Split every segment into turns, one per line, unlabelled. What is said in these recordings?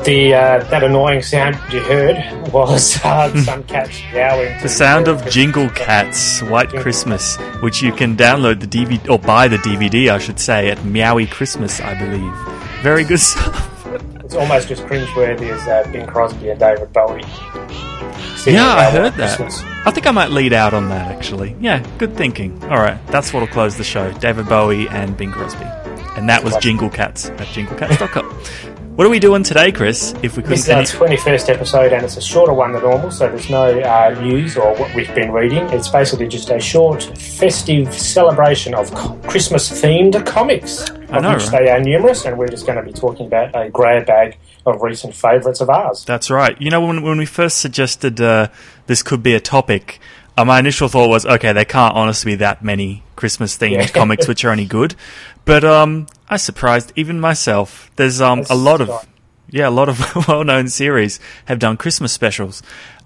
that annoying sound you heard was some cats meowing.
The sound of Jingle Cats, White Christmas, which you can download the DVD, or buy the DVD, I should say, at Meowie Christmas, I believe. Very good stuff.
It's almost as cringeworthy as Bing Crosby and David Bowie.
Yeah, I heard that. I think I might lead out on that, actually. Yeah, good thinking. All right, that's what'll close the show. David Bowie and Bing Crosby. And that was Jingle Cats at jinglecats.com. What are we doing today, Chris? If we couldn't.
This is our 21st episode, and it's a shorter one than normal, so there's no news or what we've been reading. It's basically just a short, festive celebration of Christmas-themed comics, which they are numerous, and we're just going to be talking about a grab bag of recent favourites of ours.
That's right. You know, when we first suggested this could be a topic, my initial thought was, okay, there can't honestly be that many Christmas-themed comics which are any good. But I surprised even myself. There's a lot of well-known series have done Christmas specials.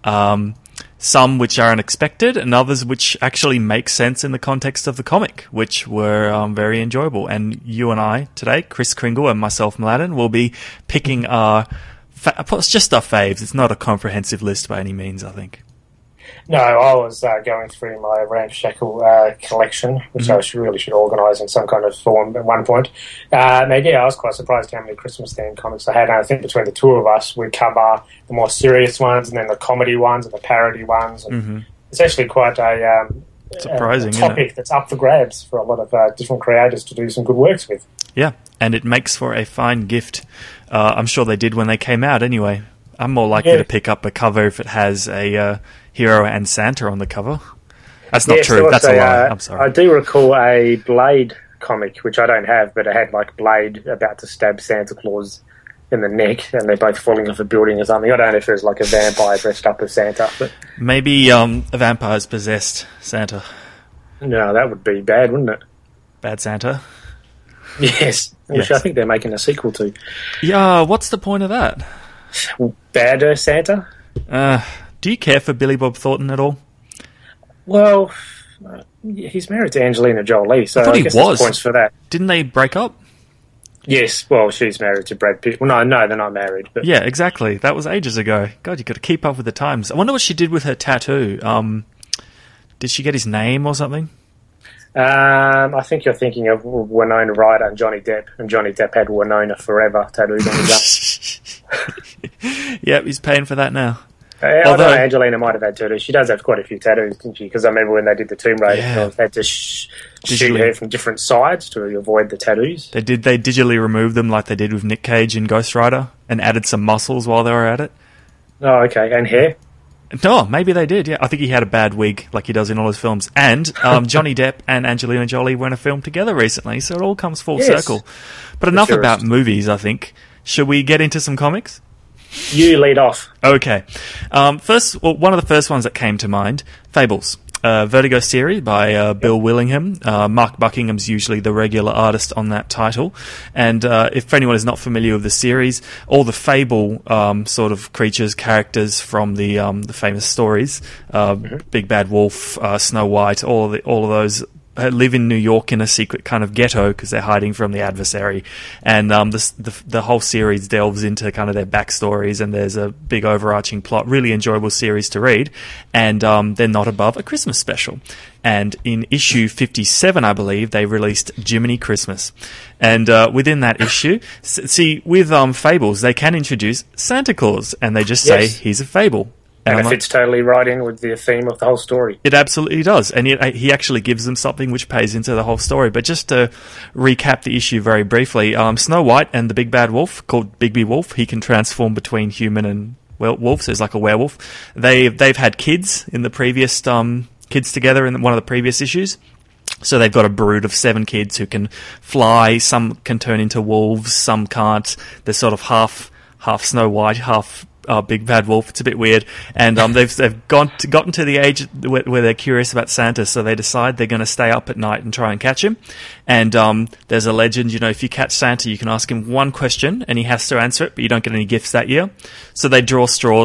Some which are unexpected, and others which actually make sense in the context of the comic, which were very enjoyable. And you and I today, Chris Kringle and myself, Mladen, will be picking it's just our faves. It's not a comprehensive list by any means, I think.
No, I was going through my ramshackle collection, which I really should organise in some kind of form at one point. I was quite surprised how many Christmas-themed comics I had. And I think between the two of us, we cover the more serious ones and then the comedy ones and the parody ones. And it's actually quite a topic that's up for grabs for a lot of different creators to do some good works with.
Yeah, and it makes for a fine gift. I'm sure they did when they came out anyway. I'm more likely to pick up a cover if it has a hero and Santa on the cover. That's not true. That's a lie. I'm sorry.
I do recall a Blade comic, which I don't have, but it had like Blade about to stab Santa Claus in the neck, and they're both falling off a building or something. I don't know if there's like a vampire dressed up as Santa. But
maybe a vampire's possessed Santa.
No, that would be bad, wouldn't it?
Bad Santa?
Yes, which I think they're making a sequel to.
Yeah, what's the point of that?
Badder Santa?
Do you care for Billy Bob Thornton at all?
Well, he's married to Angelina Jolie, so I guess there's points for that.
Didn't they break up?
Yes, well, she's married to Brad Pitt. Well, no, they're not married. But
yeah, exactly. That was ages ago. God, you've got to keep up with the times. I wonder what she did with her tattoo. Did she get his name or something?
I think you're thinking of Winona Ryder and Johnny Depp, and Johnny Depp had Winona Forever tattooed on his arm.
Yep, he's paying for that now.
Although Angelina might have had tattoos. She does have quite a few tattoos, didn't she? Because I remember when they did the Tomb Raider, they had to shoot her from different sides to avoid the tattoos.
They digitally removed them like they did with Nick Cage in Ghost Rider and added some muscles while they were at it.
Oh, okay. And hair?
No, maybe they did, yeah. I think he had a bad wig like he does in all his films. And Johnny Depp and Angelina Jolie were in a film together recently, so it all comes full circle. But enough about movies, I think. Should we get into some comics?
You lead off.
Okay. One of the first ones that came to mind, Fables. Vertigo series by Bill Willingham. Mark Buckingham's usually the regular artist on that title. And if anyone is not familiar with the series, all the fable sort of creatures, characters from the famous stories, Big Bad Wolf, Snow White, all of those live in New York in a secret kind of ghetto because they're hiding from the adversary, and the whole series delves into kind of their backstories, and there's a big overarching plot. Really enjoyable series to read, and they're not above a Christmas special. And in issue 57, I believe, they released Jiminy Christmas. And within that issue, with Fables, they can introduce Santa Claus, and they just say, he's a fable.
And it fits totally right in with the theme of the whole story.
It absolutely does. And he actually gives them something which pays into the whole story. But just to recap the issue very briefly, Snow White and the big bad wolf, called Bigby Wolf, he can transform between human and wolf, so he's like a werewolf. They've had kids in the previous, kids together in one of the previous issues. So they've got a brood of 7 kids who can fly. Some can turn into wolves, some can't. They're sort of half Snow White, half Big Bad Wolf. It's a bit weird, and they've gotten to the age where they're curious about Santa, so they decide they're going to stay up at night and try and catch him. And there's a legend, if you catch Santa, you can ask him one question and he has to answer it, but you don't get any gifts that year. So they draw straws,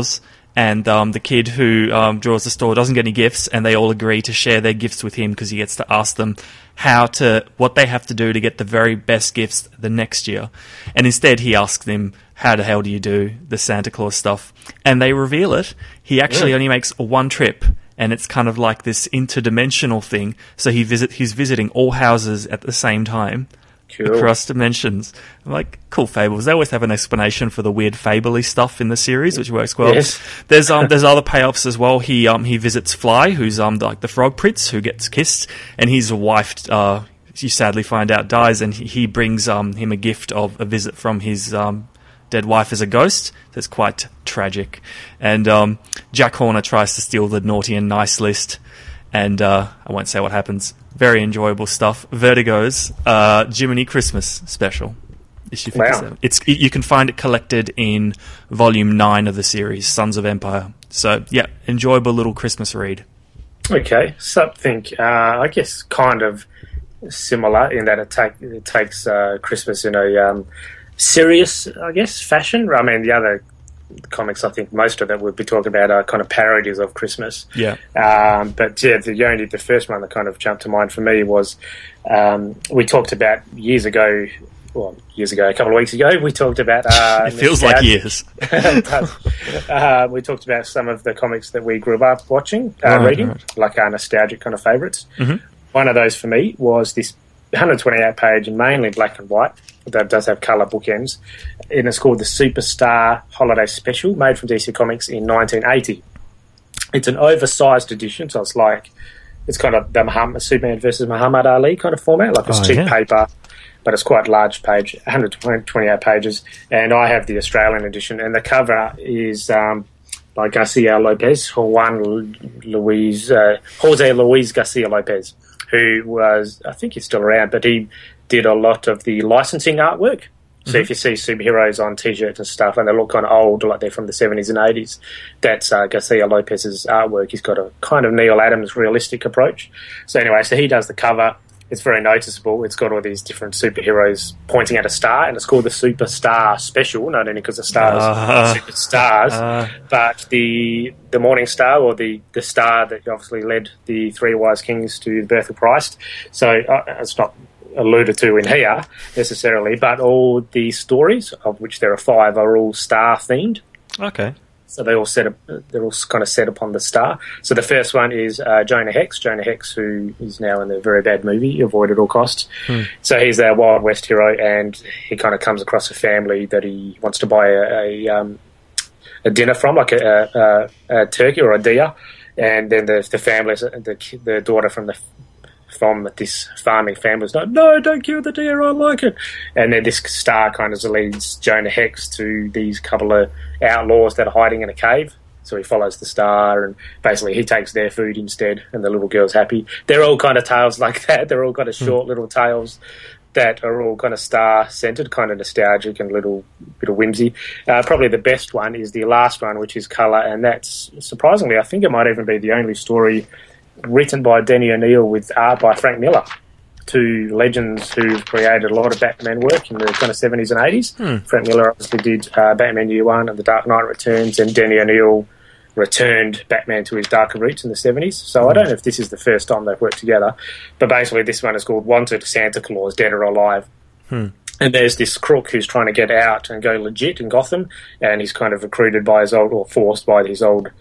and the kid who draws the store doesn't get any gifts, and they all agree to share their gifts with him because he gets to ask them what they have to do to get the very best gifts the next year. And instead he asks them, how the hell do you do the Santa Claus stuff? And they reveal it. He actually only makes one trip, and it's kind of like this interdimensional thing. So he's visiting all houses at the same time. Cool. Across dimensions. I'm like, cool fables. They always have an explanation for the weird fable-y stuff in the series, which works well. Yes. There's other payoffs as well. He visits Fly, who's like the frog prince who gets kissed, and his wife, you sadly find out, dies, and he brings him a gift of a visit from his dead wife as a ghost. That's quite tragic. And Jack Horner tries to steal the naughty and nice list, and I won't say what happens. Very enjoyable stuff. Vertigo's Jiminy Christmas special, issue 57. Wow. You can find it collected in volume 9 of the series, Sons of Empire. So yeah, enjoyable little Christmas read.
Okay, something I guess kind of similar in that it takes Christmas in a serious, I guess, fashion. I mean, the other comics, I think most of them would be talking about are kind of parodies of Christmas.
Yeah.
But yeah, the first one that kind of jumped to mind for me was we talked about years ago, a couple of weeks ago, we talked about...
it feels like years.
We talked about some of the comics that we grew up watching, reading, like our nostalgic kind of favourites.
Mm-hmm.
One of those for me was this 128-page and mainly black and white, that does have colour bookends, and it's called the Superstar Holiday Special, made from DC Comics in 1980. It's an oversized edition, so it's kind of the Superman versus Muhammad Ali kind of format, like it's cheap paper, but it's quite large page, 128 pages, and I have the Australian edition, and the cover is by Garcia Lopez, Jose Luis Garcia Lopez, who was, I think he's still around, but he did a lot of the licensing artwork. So if you see superheroes on T-shirts and stuff, and they look kind of old, like they're from the 70s and 80s, that's Garcia Lopez's artwork. He's got a kind of Neil Adams realistic approach. So anyway, he does the cover. It's very noticeable. It's got all these different superheroes pointing at a star, and it's called the Superstar Special, not only because the stars are superstars, but the Morning Star, or the star that obviously led the three wise kings to the birth of Christ. So it's not alluded to in here necessarily, but all the stories, of which there are 5, are all star themed.
Okay.
So they're all kind of set upon the star. So the first one is Jonah Hex, who is now in a very bad movie, Avoid at All Costs. So he's a Wild West hero, and he kind of comes across a family that he wants to buy a dinner from, like a turkey or a deer. And then the family, the daughter from this farming family is like, no, don't kill the deer, I like it. And then this star kind of leads Jonah Hex to these couple of outlaws that are hiding in a cave. So he follows the star, and basically he takes their food instead, and the little girl's happy. They're all kind of tales like that. They're all kind of short little tales that are all kind of star-centered, kind of nostalgic and little bit of whimsy. Probably the best one is the last one, which is colour, and that's, surprisingly, I think it might even be the only story written by Denny O'Neil with art by Frank Miller, 2 legends who've created a lot of Batman work in the kind of 70s and 80s. Frank Miller obviously did Batman Year One and The Dark Knight Returns, and Denny O'Neil returned Batman to his darker roots in the 70s. So I don't know if this is the first time they've worked together, but basically this one is called Wanted Santa Claus, Dead or Alive. And there's this crook who's trying to get out and go legit in Gotham, and he's kind of recruited by forced by his old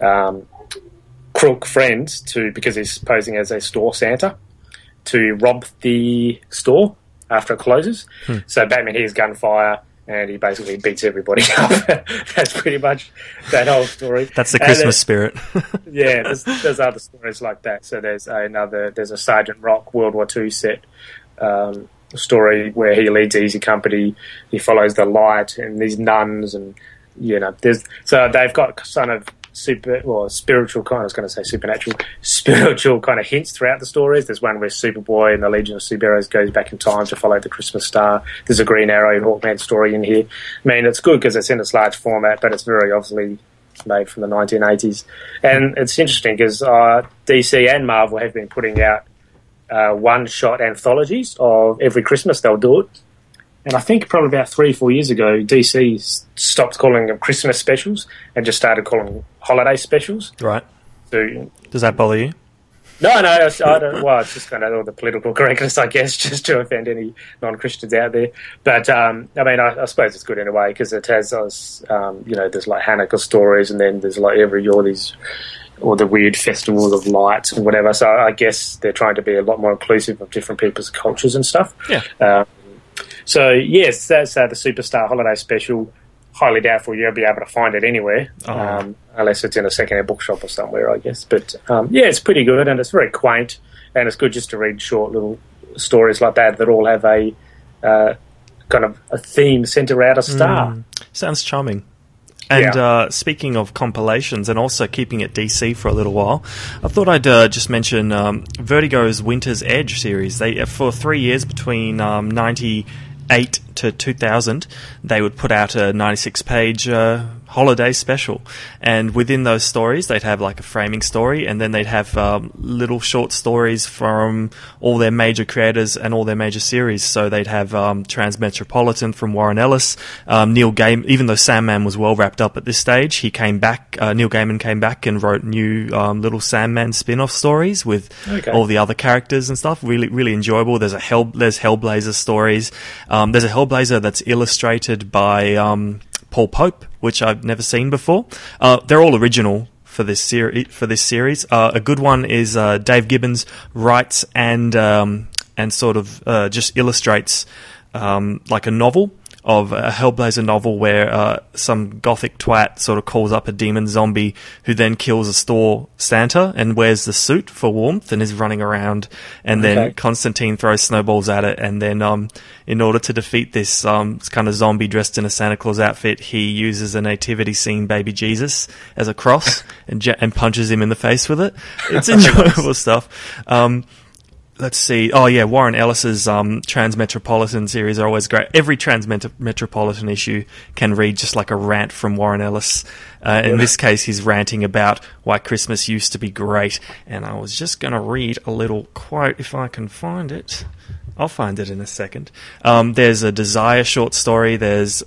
crook friends because he's posing as a store Santa, to rob the store after it closes. So Batman hears gunfire, and he basically beats everybody up. That's pretty much that whole story.
That's the Christmas spirit.
Yeah, there's other stories like that. So there's a Sergeant Rock World War II set story where he leads Easy Company. He follows the light and these nuns, and so they've got kind of spiritual kind, I was going to say supernatural, spiritual kind of hints throughout the stories. There's one where Superboy and the Legion of Superheroes goes back in time to follow the Christmas star. There's a Green Arrow and Hawkman story in here. I mean, it's good because it's in its large format, but it's very obviously made from the 1980s. And it's interesting because DC and Marvel have been putting out one-shot anthologies of every Christmas. They'll do it. And I think probably about 3 or 4 years ago, DC stopped calling them Christmas specials and just started calling them holiday specials.
Right.
So,
does that bother you?
No, I don't. Well, it's just kind of all the political correctness, I guess, just to offend any non-Christians out there. But I mean, I suppose it's good in a way because it has those, there's like Hanukkah stories, and then there's like every year or the weird festivals of lights and whatever. So I guess they're trying to be a lot more inclusive of different people's cultures and stuff.
Yeah.
So yes, that's the Superstar Holiday Special. Highly doubtful you'll be able to find it anywhere, unless it's in a second-hand bookshop or somewhere, I guess. But it's pretty good, and it's very quaint, and it's good just to read short little stories like that all have a kind of a theme centre around a star.
Sounds charming. And speaking of compilations and also keeping it DC for a little while, I thought I'd just mention Vertigo's Winter's Edge series. They for 3 years between 98 to 2000, they would put out a 96-page holiday special, and within those stories they'd have like a framing story, and then they'd have little short stories from all their major creators and all their major series. So they'd have Transmetropolitan from Warren Ellis, Neil Gaiman. Even though Sandman was well wrapped up at this stage, he came back. Neil Gaiman came back and wrote new little Sandman spin-off stories with all the other characters and stuff. Really, really enjoyable. There's Hellblazer stories. There's a Hellblazer that's illustrated by Paul Pope, which I've never seen before. They're all original for this series. A good one is Dave Gibbons writes and sort of just illustrates like a novel of a Hellblazer novel where some gothic twat sort of calls up a demon zombie who then kills a store Santa and wears the suit for warmth and is running around, and then Constantine throws snowballs at it, and then in order to defeat this kind of zombie dressed in a Santa Claus outfit, he uses a nativity scene baby Jesus as a cross and punches him in the face with it. It's enjoyable stuff. Let's see. Oh, yeah, Warren Ellis's Transmetropolitan series are always great. Every Transmetropolitan issue can read just like a rant from Warren Ellis. In this case, he's ranting about why Christmas used to be great. And I was just going to read a little quote if I can find it. I'll find it in a second. There's a Desire short story. There's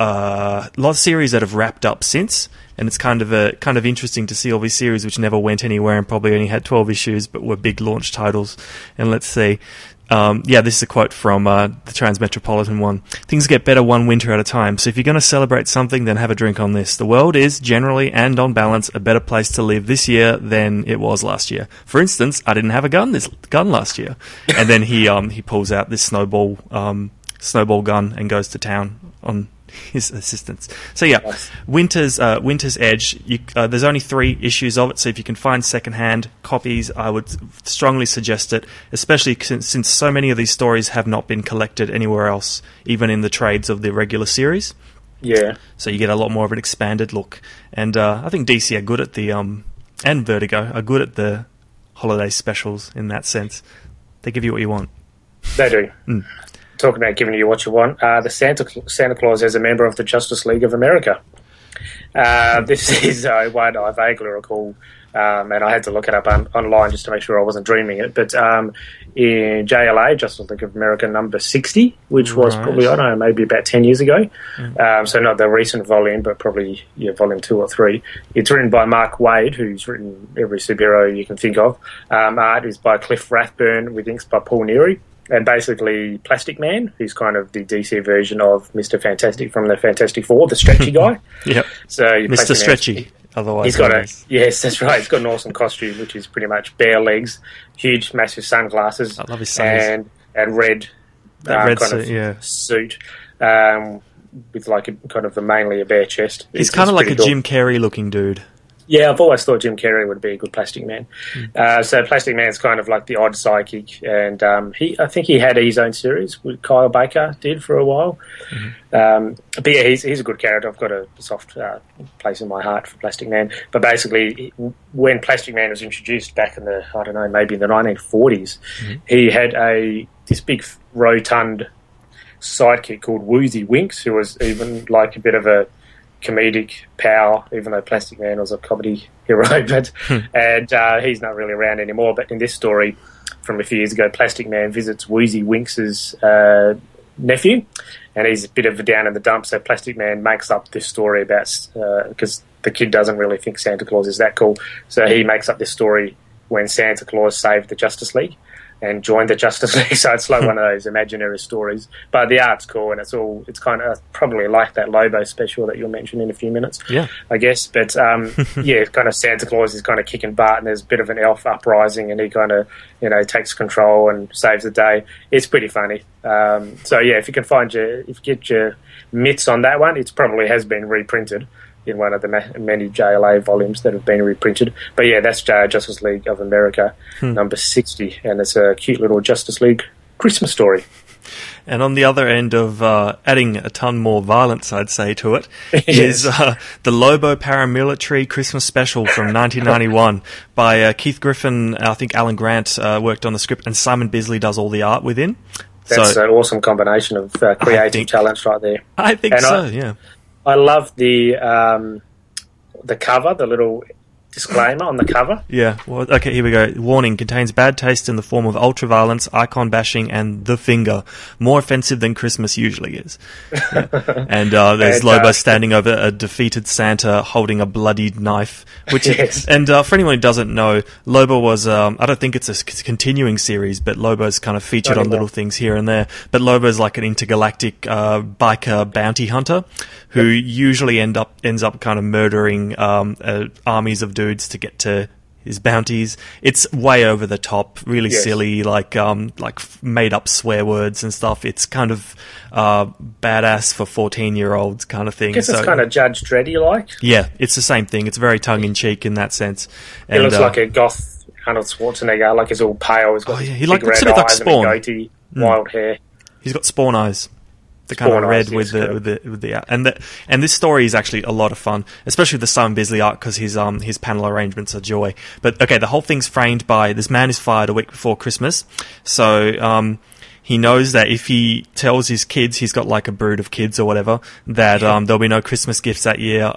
a lot of series that have wrapped up since. And it's kind of interesting to see all these series which never went anywhere and probably only had 12 issues but were big launch titles. And let's see. This is a quote from the Transmetropolitan one. Things get better one winter at a time, so if you're going to celebrate something, then have a drink on this. The world is, generally and on balance, a better place to live this year than it was last year. For instance, I didn't have a gun last year. And then he pulls out this snowball gun and goes to town on his assistants. So yeah, Winter's Edge. There's only 3 issues of it, so if you can find secondhand copies, I would strongly suggest it, especially since so many of these stories have not been collected anywhere else, even in the trades of the regular series.
Yeah.
So you get a lot more of an expanded look, and I think DC are good at the and Vertigo are good at the holiday specials in that sense. They give you what you want.
They do. Talking about giving you what you want, the Santa Claus is a member of the Justice League of America. This is one I vaguely recall, and I had to look it up online just to make sure I wasn't dreaming it. But in JLA, Justice League of America number 60, which was probably, I don't know, maybe about 10 years ago. So not the recent volume, but probably volume 2 or 3. It's written by Mark Waid, who's written every superhero you can think of. Art is by Cliff Rathburn with inks by Paul Neary. And basically, Plastic Man, who's kind of the DC version of Mr. Fantastic from the Fantastic Four, the stretchy guy.
Yep.
So
Mr. Stretchy, otherwise.
He's got yes, that's right. He's got an awesome costume, which is pretty much bare legs, huge, massive sunglasses.
I love his sunglasses.
And red,
red
kind of suit, with like a kind of mainly a bare chest.
He's kind of like a Jim Carrey looking dude.
Yeah, I've always thought Jim Carrey would be a good Plastic Man. So Plastic Man's kind of like the odd psychic, and I think he had his own series, with Kyle Baker did for a while. But yeah, he's a good character. I've got a soft place in my heart for Plastic Man. But basically, when Plastic Man was introduced back in the, I don't know, maybe in the 1940s, he had this big rotund sidekick called Woozy Winks, who was even like a bit of a comedic power, even though Plastic Man was a comedy hero, and he's not really around anymore. But in this story from a few years ago, Plastic Man visits Woozy Winks's nephew, and he's a bit of a down in the dumps. So Plastic Man makes up this story about, because the kid doesn't really think Santa Claus is that cool, so he makes up this story when Santa Claus saved the Justice League and joined the Justice League. So it's like one of those imaginary stories, but the art's cool, and it's kind of probably like that Lobo special that you'll mention in a few minutes, I guess. But yeah, kind of Santa Claus is kind of kicking butt, and there's a bit of an elf uprising, and he kind of takes control and saves the day. It's pretty funny. So yeah, if you get your mitts on that one, it probably has been reprinted in one of the many JLA volumes that have been reprinted. But yeah, that's Justice League of America, number 60, and it's a cute little Justice League Christmas story.
And on the other end of adding a ton more violence, I'd say, to it, is the Lobo Paramilitary Christmas Special from 1991 by Keith Griffin. I think Alan Grant worked on the script, and Simon Bisley does all the art within.
That's an awesome combination of creative talents right there.
I think so, yeah.
I love the cover, the little disclaimer on the cover.
Yeah. Well, okay, here we go. Warning, contains bad taste in the form of ultra-violence, icon bashing, and the finger. More offensive than Christmas usually is. Yeah. And there's Lobo standing over a defeated Santa holding a bloodied knife. Which
yes.
And for anyone who doesn't know, Lobo was, I don't think it's a continuing series, but Lobo's kind of featured on little things here and there. But Lobo's like an intergalactic biker bounty hunter who usually ends up kind of murdering armies of dudes to get to his bounties. It's way over the top, really silly, like made up swear words and stuff. It's kind of badass for 14-year-olds kind of thing.
I guess it's kind of Judge Dreddy like.
Yeah, it's the same thing. It's very tongue in cheek in that sense.
He looks like a goth Arnold Schwarzenegger. Like he's all pale. He's got big red eyes like Spawn. And a goatee, wild hair.
He's got Spawn eyes. The kind of red with the and this story is actually a lot of fun, especially the Simon Bisley art, because his panel arrangements are joy. But okay, the whole thing's framed by this man is fired a week before Christmas, so he knows that if he tells his kids, he's got like a brood of kids or whatever, that there'll be no Christmas gifts that year.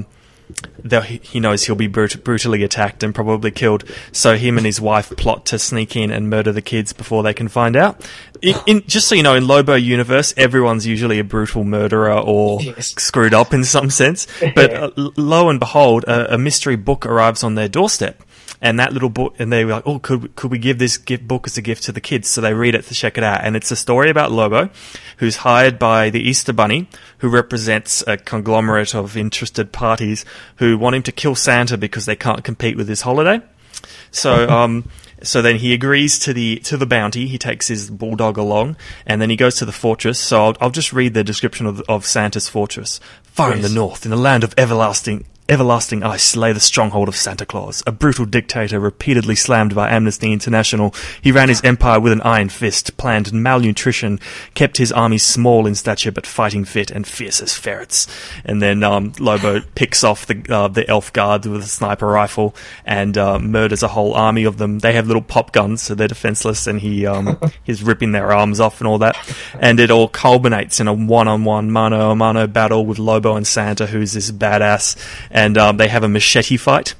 He knows he'll be brutally attacked and probably killed. So him and his wife plot to sneak in and murder the kids before they can find out. Just so you know, in Lobo universe, everyone's usually a brutal murderer or screwed up in some sense. But lo and behold, a mystery book arrives on their doorstep. And that little book, and they were like, oh, could we give this book as a gift to the kids? So they read it to check it out. And it's a story about Lobo, who's hired by the Easter Bunny, who represents a conglomerate of interested parties who want him to kill Santa because they can't compete with his holiday. So, so then he agrees to the bounty. He takes his bulldog along, and then he goes to the fortress. So I'll just read the description of Santa's fortress. Far in the north, in a land of everlasting ice, lay the stronghold of Santa Claus, a brutal dictator repeatedly slammed by Amnesty International. He ran his empire with an iron fist, planned malnutrition, kept his army small in stature but fighting fit and fierce as ferrets. And then Lobo picks off the elf guards with a sniper rifle and murders a whole army of them. They have little pop guns, so they're defenseless, and he's ripping their arms off and all that. And it all culminates in a one-on-one, mano-a-mano battle with Lobo and Santa, who's this badass. And they have a machete fight.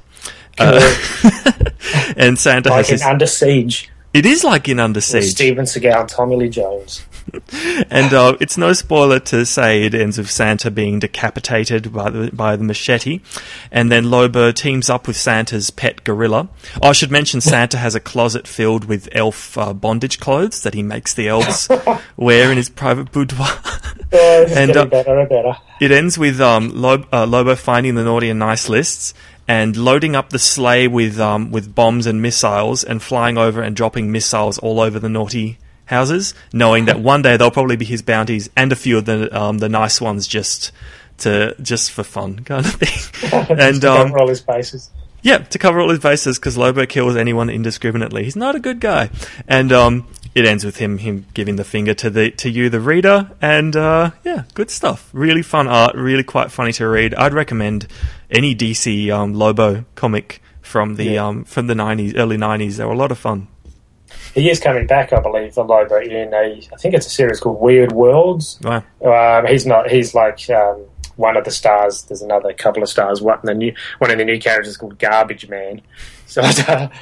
And Santa
like
has
in Under Siege.
It is like in Under Siege.
Steven Seagal and Tommy Lee Jones.
And it's no spoiler to say it ends with Santa being decapitated by the machete. And then Lobo teams up with Santa's pet gorilla. Oh, I should mention Santa has a closet filled with elf bondage clothes that he makes the elves wear in his private boudoir.
And better and better.
It ends with Lobo finding the naughty and nice lists and loading up the sleigh with bombs and missiles and flying over and dropping missiles all over the naughty houses, knowing that one day they'll probably be his bounties and a few of the nice ones just for fun kind of thing. And
to cover all his bases.
Yeah, to cover all his bases, because Lobo kills anyone indiscriminately. He's not a good guy. And it ends with him giving the finger to you, the reader, and yeah, good stuff. Really fun art, really quite funny to read. I'd recommend any DC Lobo comic from the 90s, early 90s. They were a lot of fun.
He is coming back, I believe, the Lobo in I think it's a series called Weird Worlds.
Wow.
He's like one of the stars. There's another couple of stars. One of the new characters is called Garbage Man. So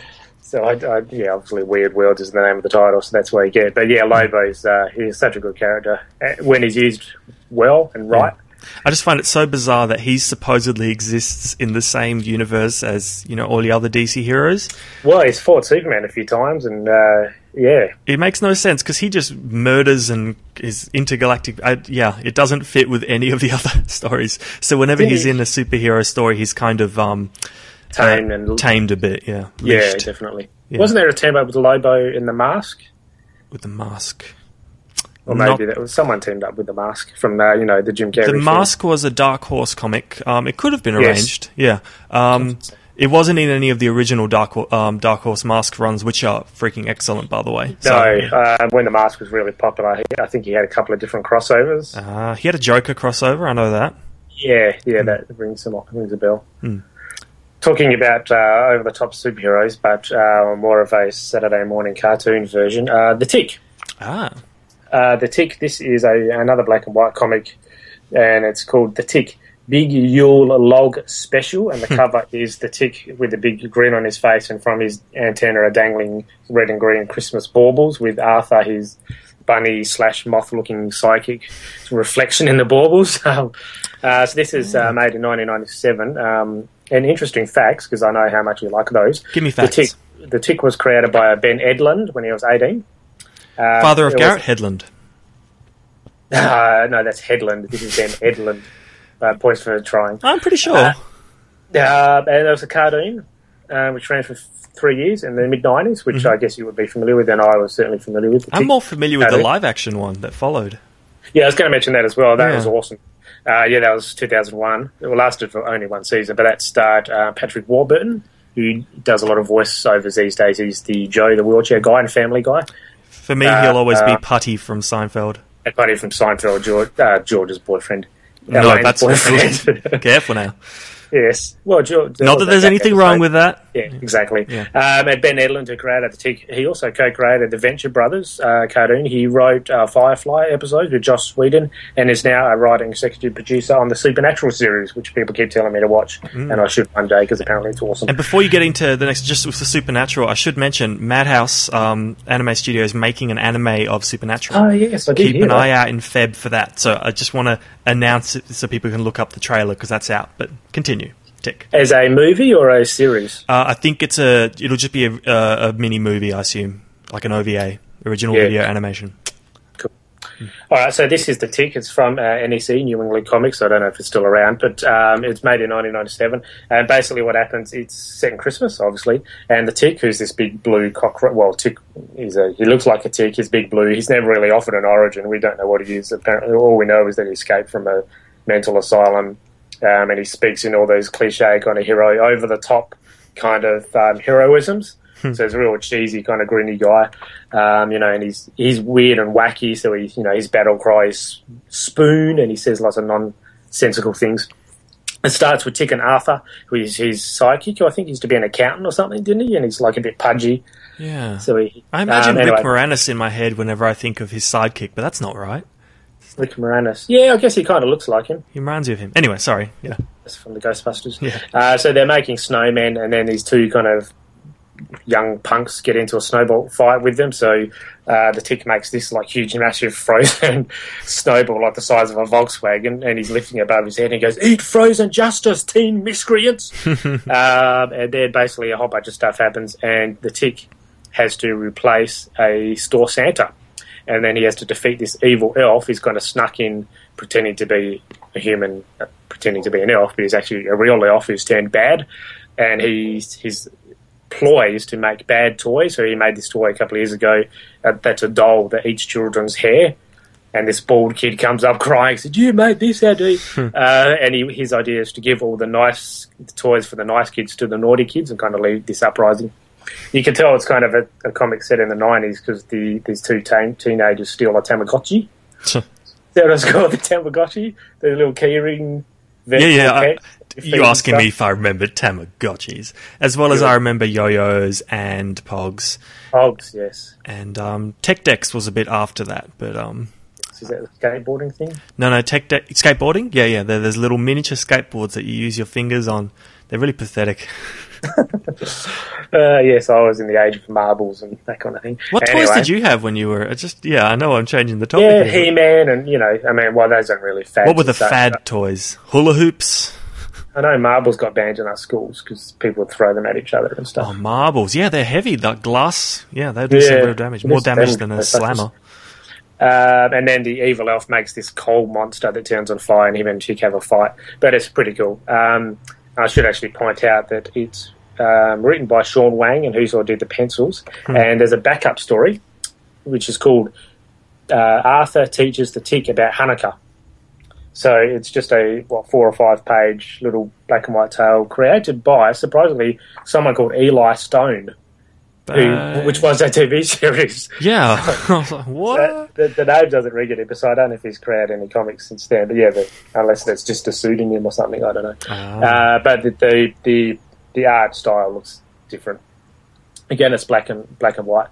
So, yeah, obviously Weird World is the name of the title, so that's where you get it. But yeah, Lobo's, he's such a good character when he's used well and right.
Yeah. I just find it so bizarre that he supposedly exists in the same universe as, all the other DC heroes.
Well, he's fought Superman a few times, and yeah.
It makes no sense, because he just murders and is intergalactic. It doesn't fit with any of the other stories. So whenever he's in a superhero story, he's kind of tamed a bit, yeah. Leashed.
Yeah, definitely. Yeah. Wasn't there a team up with Lobo in The Mask?
With The Mask?
Or maybe that was someone teamed up with The Mask from, the Jim Carrey
The Mask was a Dark Horse comic. It could have been arranged, yeah. It wasn't in any of the original Dark Horse Mask runs, which are freaking excellent, by the way.
When The Mask was really popular, I think he had a couple of different crossovers.
He had a Joker crossover, I know that.
Yeah, that rings a bell. Talking about over-the-top superheroes, but more of a Saturday morning cartoon version, The Tick. The Tick, this is another black and white comic, and it's called The Tick Big Yule Log Special, and the cover is the Tick with a big grin on his face, and from his antenna are dangling red and green Christmas baubles, with Arthur, his bunny/moth-looking psychic, reflection in the baubles. So this is made in 1997, and interesting facts, because I know how much you like those.
Give me facts.
The Tick was created by Ben Edlund when he was 18.
Father of Garrett Hedlund.
No, that's Hedlund. This is Ben Edlund. Points for trying.
I'm pretty sure.
And there was a cartoon which ran for 3 years in the mid-90s, which I guess you would be familiar with, and I was certainly familiar with.
I'm more familiar with the live-action one that followed.
Yeah, I was going to mention that as well. That was awesome. That was 2001. It lasted for only one season, but that starred Patrick Warburton, who does a lot of voiceovers these days. He's the Joe, the wheelchair guy and Family Guy.
For me, he'll always be Putty from Seinfeld.
Putty from Seinfeld, George's boyfriend.
No, that's boyfriend. Careful now.
Yes. Well, George,
not that there's anything wrong with that.
Yeah, exactly.
Yeah.
And Ben Edlund, who created The Tick, he also co-created the Venture Brothers cartoon. He wrote Firefly episodes with Joss Whedon, and is now a writing executive producer on the Supernatural series, which people keep telling me to watch, and I should one day, because apparently it's awesome.
And before you get into the next, just with the Supernatural, I should mention Madhouse Anime Studios making an anime of Supernatural.
Oh, yes, I did.
Keep an eye out in Feb for that. So I just want to announce it so people can look up the trailer, because that's out. But continue. Tick.
As a movie or a series?
I think it'll just be a mini movie, I assume, like an OVA, original video animation.
Cool. All right, so this is The Tick. It's from NEC, New England Comics. I don't know if it's still around, but it's made in 1997. And basically what happens, it's set in Christmas, obviously, and the Tick, who's this big blue cockroach, well, Tick, he looks like a Tick, he's big blue, he's never really offered an origin. We don't know what he is, apparently. All we know is that he escaped from a mental asylum. And he speaks in all those cliche kind of hero, over-the-top kind of heroisms. So he's a real cheesy kind of grinny guy, and he's weird and wacky. So his battle cry is spoon, and he says lots of nonsensical things. It starts with Tick and Arthur, who is his sidekick, who I think used to be an accountant or something, didn't he? And he's like a bit pudgy.
Yeah.
So
I imagine Rick Moranis in my head whenever I think of his sidekick, but that's not right.
Rick Moranis. Yeah, I guess he kind of looks like him.
He reminds you of him. Anyway, sorry. Yeah.
That's from the Ghostbusters.
Yeah.
So they're making snowmen, and then these two kind of young punks get into a snowball fight with them. So the Tick makes this like huge, massive frozen snowball like the size of a Volkswagen, and he's lifting it above his head and he goes, "Eat frozen justice, teen miscreants!" And then basically a whole bunch of stuff happens, and the Tick has to replace a store Santa. And then he has to defeat this evil elf. He's kind of snuck in, pretending to be a human, pretending to be an elf, but he's actually a real elf who's turned bad. And his ploy is to make bad toys. So he made this toy a couple of years ago. That's a doll that eats children's hair. And this bald kid comes up crying, said, "You made this, Eddie." And his idea is to give all the nice toys for the nice kids to the naughty kids and kind of lead this uprising. You can tell it's kind of a comic set in the 90s because these two teenagers steal a Tamagotchi. So it's called the Tamagotchi, the little keyring.
You asking me if I remember Tamagotchis, as well as I remember yo-yos and Pogs.
Pogs, yes.
And Tech Decks was a bit after that, but
BMX. Is that the skateboarding thing?
No, skateboarding? Yeah. There's little miniature skateboards that you use your fingers on. They're really pathetic.
Yes, I was in the age of marbles and that kind of thing.
What toys did you have when you were... I know I'm changing the topic.
Yeah, He-Man and, those aren't really fads.
What were the fad toys? Hula hoops?
I know marbles got banned in our schools because people would throw them at each other and stuff.
Oh, marbles. Yeah, they're heavy. Like glass. Yeah, they do some real damage. More damage than a slammer.
And then the evil elf makes this coal monster that turns on fire, and him and Chick have a fight. But it's pretty cool. I should actually point out that it's written by Sean Wang, and who sort of did the pencils. And there's a backup story, which is called Arthur Teaches the Tick About Hanukkah. So it's just a 4 or 5 page little black and white tale created by, surprisingly, someone called Eli Stone, which was a TV series.
Yeah. I was like, what?
The name doesn't ring it in, so I don't know if he's created any comics since then. But yeah, unless that's just a pseudonym or something, I don't know.
Oh.
But the art style looks different. Again, it's black and white.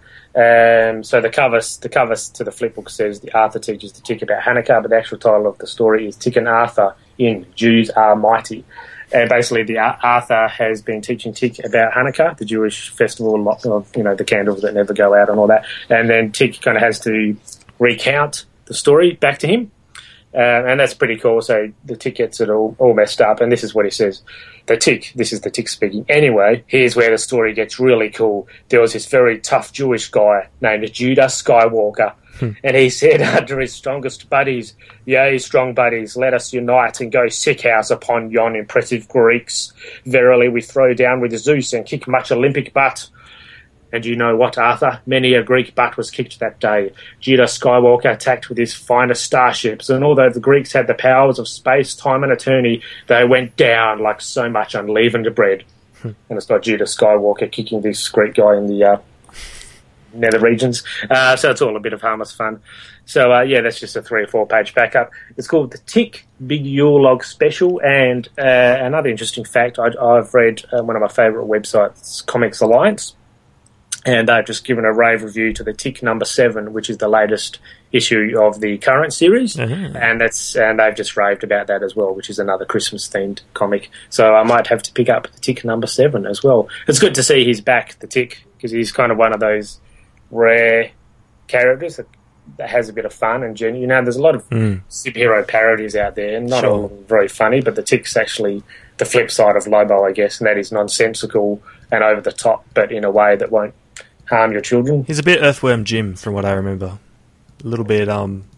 So the cover to the flipbook says the Arthur Teaches the Tick About Hanukkah, but the actual title of the story is Tick and Arthur in Jews Are Mighty. And basically, the Arthur has been teaching Tick about Hanukkah, the Jewish festival of the candles that never go out and all that. And then Tick kind of has to recount the story back to him. And that's pretty cool. So the Tick gets it all messed up, and this is what he says. This is the Tick speaking. Anyway, here's where the story gets really cool. There was this very tough Jewish guy named Judah Skywalker, and he said under his strongest buddies, "Yea, strong buddies, let us unite and go sick house upon yon impressive Greeks. Verily we throw down with Zeus and kick much Olympic butt." And you know what, Arthur? Many a Greek butt was kicked that day. Judah Skywalker attacked with his finest starships, and although the Greeks had the powers of space, time, and eternity, they went down like so much unleavened bread. And it's got Judah Skywalker kicking this Greek guy in the nether regions. So it's all a bit of harmless fun. So, that's just a 3 or 4 page backup. It's called the Tick Big Yule Log Special. And another interesting fact, I've read one of my favourite websites, Comics Alliance. And they've just given a rave review to the Tick number 7, which is the latest issue of the current series. And they've just raved about that as well, which is another Christmas-themed comic. So I might have to pick up the Tick number 7 as well. It's good to see he's back, the Tick, because he's kind of one of those rare characters that has a bit of fun and genuine. There's a lot of superhero parodies out there, and not all of them very funny, but the Tick's actually the flip side of Lobo, I guess, and that is nonsensical and over the top, but in a way that won't harm your children.
He's a bit Earthworm Jim, from what I remember. A little bit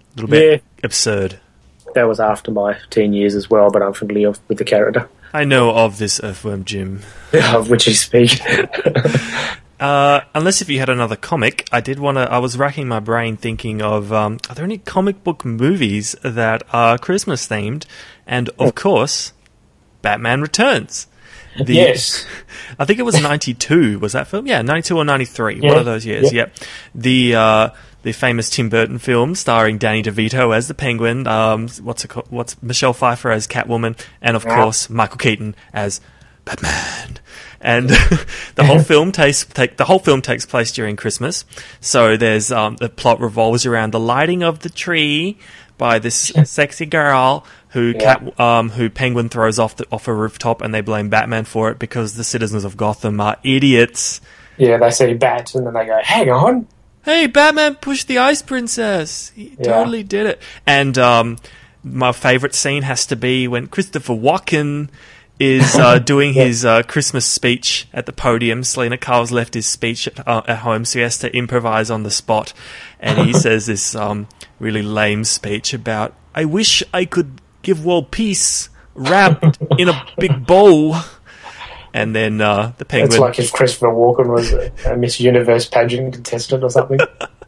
absurd.
That was after my teen years as well, but I'm familiar with the character.
I know of this Earthworm Jim.
Of which you speak.
Unless if you had another comic, I was racking my brain thinking of, are there any comic book movies that are Christmas themed? And of course, Batman Returns.
Yes.
I think it was 92, was that film? Yeah, 92 or 93, one of those years, yep. The famous Tim Burton film starring Danny DeVito as the Penguin, what's Michelle Pfeiffer as Catwoman, and of course, Michael Keaton as Batman. And the whole film takes place during Christmas. So there's the plot revolves around the lighting of the tree by this sexy girl who Penguin throws off a rooftop, and they blame Batman for it because the citizens of Gotham are idiots.
Yeah, they see Bat and then they go, "Hang on,
hey, Batman pushed the Ice Princess. He totally did it." And my favourite scene has to be when Christopher Walken is doing his Christmas speech at the podium. Selena Kyle's left his speech at home, so he has to improvise on the spot. And he says this really lame speech about, "I wish I could give world peace wrapped in a big bow." And then the Penguin...
It's like if Christopher Walken was a Miss Universe pageant contestant or something.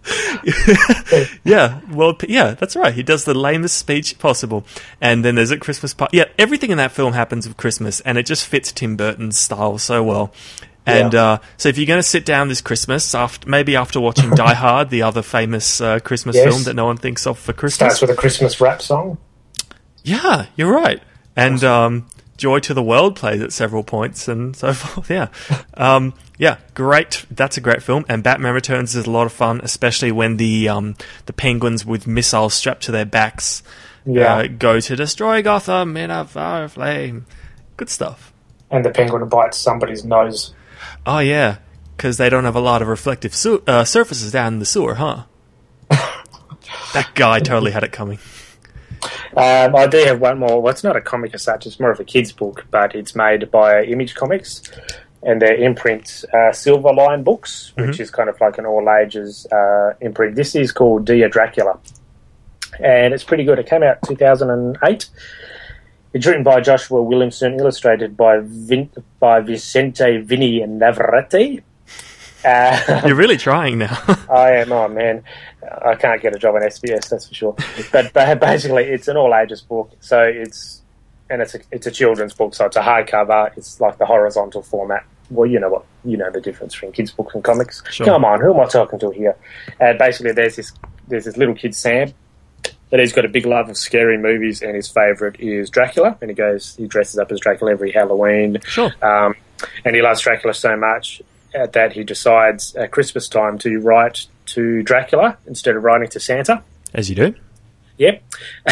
That's right. He does the lamest speech possible. And then there's a Christmas party. Yeah, everything in that film happens with Christmas, and it just fits Tim Burton's style so well. And so if you're going to sit down this Christmas, after watching Die Hard, the other famous Christmas film that no one thinks of for Christmas.
Starts with a Christmas rap song.
Yeah, you're right. And Joy to the World plays at several points and so forth. Yeah. Great. That's a great film. And Batman Returns is a lot of fun, especially when the penguins with missiles strapped to their backs go to destroy Gotham in a fire flame. Good stuff.
And the penguin bites somebody's nose.
Oh, yeah. Because they don't have a lot of reflective surfaces down in the sewer, huh? That guy totally had it coming.
I do have one more. Well, it's not a comic as such. It's more of a kid's book, but it's made by Image Comics, and their imprint Silverline Books, which is kind of like an all-ages imprint. This is called Dear Dracula, and it's pretty good. It came out 2008. It's written by Joshua Williamson, illustrated by Vicente Vinny Navarrete.
You're really trying now.
I am. Oh, man. I can't get a job on SBS, that's for sure. But basically, it's an all-ages book. So it's a children's book, so it's a hardcover. It's like the horizontal format. Well, you know the difference between kids' books and comics. Sure. Come on, who am I talking to here? Basically, there's this little kid, Sam, that he's got a big love of scary movies, and his favourite is Dracula. And he dresses up as Dracula every Halloween.
Sure.
And he loves Dracula so much that he decides at Christmas time to write to Dracula instead of writing to Santa.
As you do.
Yep.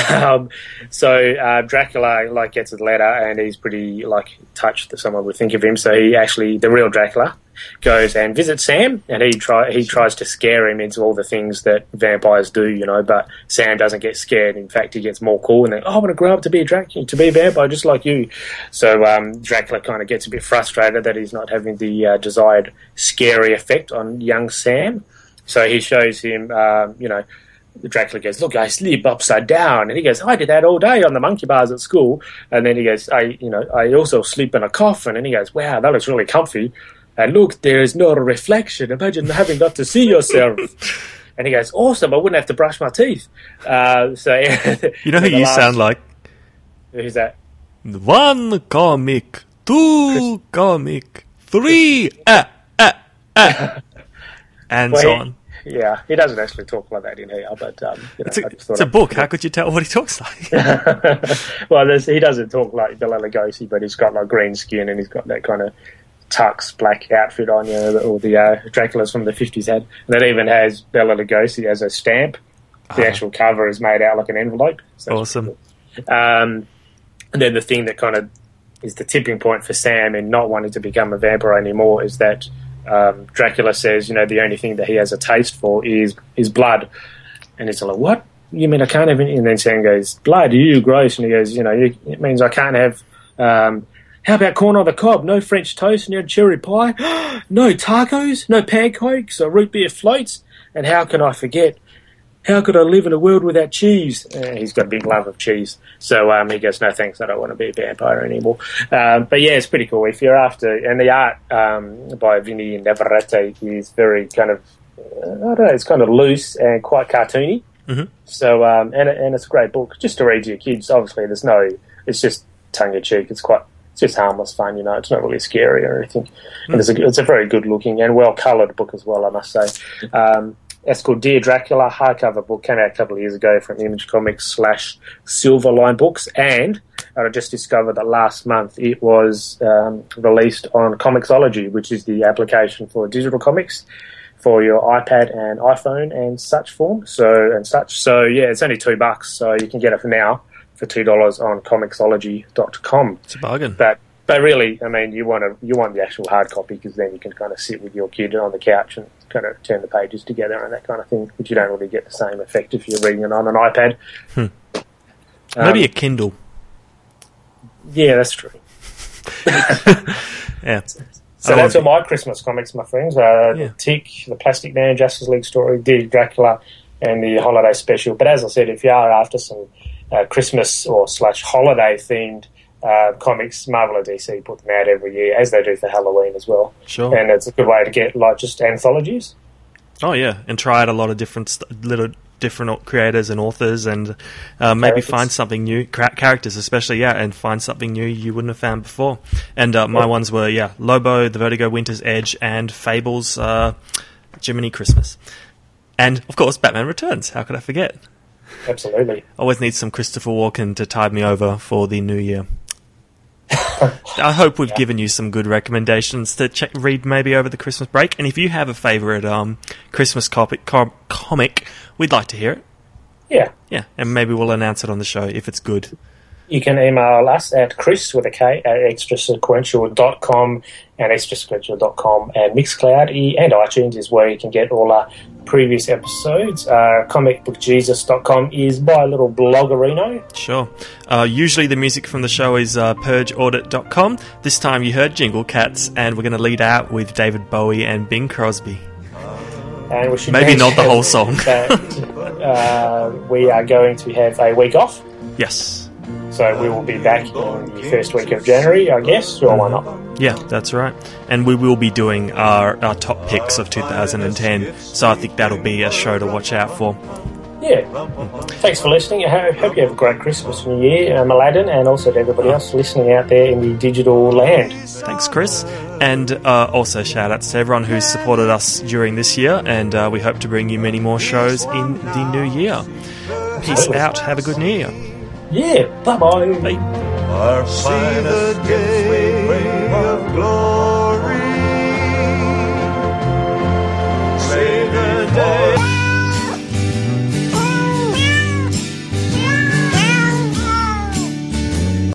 So Dracula gets his letter, and he's pretty touched that someone would think of him. So he actually, the real Dracula, goes and visits Sam, and he tries to scare him into all the things that vampires do, But Sam doesn't get scared. In fact, he gets more cool, and then, I want to grow up to be a vampire just like you. So Dracula kind of gets a bit frustrated that he's not having the desired scary effect on young Sam. So he shows him, Dracula goes, look, I sleep upside down. And he goes, I did that all day on the monkey bars at school. And then he goes, I also sleep in a coffin. And he goes, wow, that looks really comfy. And look, there is no reflection. Imagine having not to see yourself. And he goes, awesome, I wouldn't have to brush my teeth.
You know who you sound like?
Who's that?
1 comic, 2 comic, 3, and so on.
Yeah, he doesn't actually talk like that in here, but
it's a book. How could you tell what he talks like?
Well, he doesn't talk like Bela Lugosi, but he's got green skin, and he's got that kind of tux black outfit on, all the Draculas from the 50s had. And it even has Bela Lugosi as a stamp. The actual cover is made out like an envelope. So
awesome.
And then the thing that kind of is the tipping point for Sam in not wanting to become a vampire anymore is that Dracula says, the only thing that he has a taste for is blood. And he's like, what? You mean I can't have any? And then Sam goes, blood, you gross. And he goes, it means I can't have, how about corn on the cob? No French toast, no cherry pie, no tacos, no pancakes or root beer floats. And how can I forget? How could I live in a world without cheese? He's got a big love of cheese. So he goes, no thanks, I don't want to be a vampire anymore. But yeah, it's pretty cool. If you're after, and the art by Vinny Navarrete is very kind of, I don't know, it's kind of loose and quite cartoony.
Mm-hmm.
So, and it's a great book just to read to your kids. Obviously, it's just tongue-in-cheek. It's just harmless fun, It's not really scary or anything. And it's a very good-looking and well-coloured book as well, I must say. It's called Dear Dracula, hardcover book, came out a couple of years ago from Image Comics / Silverline Books, and I just discovered that last month it was released on Comixology, which is the application for digital comics for your iPad and iPhone and such form. So yeah, it's only $2, so you can get it for now for $2 on Comixology.com.
It's a bargain.
But really, I mean, you want the actual hard copy because then you can kind of sit with your kid on the couch and kind of turn the pages together and that kind of thing, which you don't really get the same effect if you're reading it on an iPad.
Maybe a Kindle.
Yeah, that's true.
Yeah.
So that's all my Christmas comics, my friends. Tick, the Plastic Man, Justice League story, Dear Dracula, and the holiday special. But as I said, if you are after some Christmas or / holiday themed comics, Marvel or DC put them out every year, as they do for Halloween as well.
Sure.
And it's a good way to get just anthologies.
Oh yeah, and try out a lot of different creators and authors, and maybe find something new, characters especially, and find something new you wouldn't have found before. And my ones were Lobo, The Vertigo, Winter's Edge, and Fables, Jiminy Christmas, and of course Batman Returns. How could I forget?
Absolutely.
Always need some Christopher Walken to tide me over for the new year. I hope we've given you some good recommendations to read maybe over the Christmas break. And if you have a favourite Christmas comic, we'd like to hear it.
Yeah.
Yeah, and maybe we'll announce it on the show if it's good.
You can email us at Chris with a K at extrasequential.com and extrasequential.com, and Mixcloud and iTunes is where you can get all our previous episodes. Comicbookjesus.com is by a little bloggerino.
Sure. Usually the music from the show is purgeaudit.com. This time you heard Jingle Cats, and we're going to lead out with David Bowie and Bing Crosby.
And we should
maybe not the whole song.
We are going to have a week off.
Yes.
So we will be back in the first week of January, I guess, or why not?
Yeah, that's right. And we will be doing our top picks of 2010, so I think that'll be a show to watch out for.
Yeah. Thanks for listening. I hope you have a great Christmas and New Year, Aladdin, and also to everybody else listening out there in the digital land.
Thanks, Chris. And also shout-outs to everyone who's supported us during this year, and we hope to bring you many more shows in the new year. Peace out. Have a good New Year.
Yeah, bye-bye.
Bye.
Our finest day of glory.